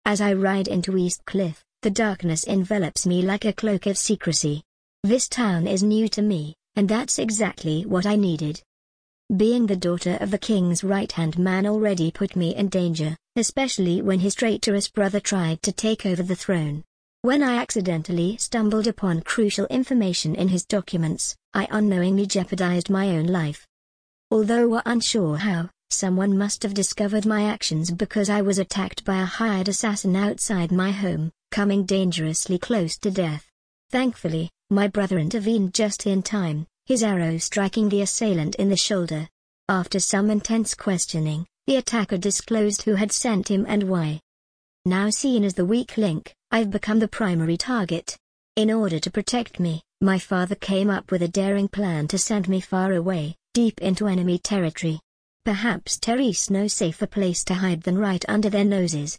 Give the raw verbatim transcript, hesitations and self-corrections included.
As I ride into East Cliff, the darkness envelops me like a cloak of secrecy. This town is new to me, and that's exactly what I needed. Being the daughter of the king's right-hand man already put me in danger, especially when his traitorous brother tried to take over the throne. When I accidentally stumbled upon crucial information in his documents, I unknowingly jeopardized my own life. Although we're unsure how, someone must have discovered my actions because I was attacked by a hired assassin outside my home, coming dangerously close to death. Thankfully, my brother intervened just in time, his arrow striking the assailant in the shoulder. After some intense questioning, the attacker disclosed who had sent him and why. Now seen as the weak link, I've become the primary target. In order to protect me, my father came up with a daring plan to send me far away, deep into enemy territory. Perhaps terrorists know no safer place to hide than right under their noses.